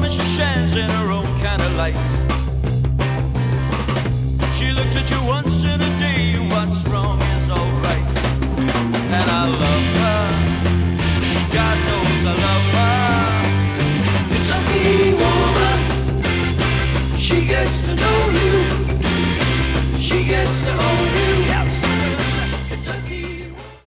warm and she shines in her own kind of light. She looks at you once in a day, and what's wrong is alright. And I love her, God knows I love her. Kentucky woman, she gets to know you.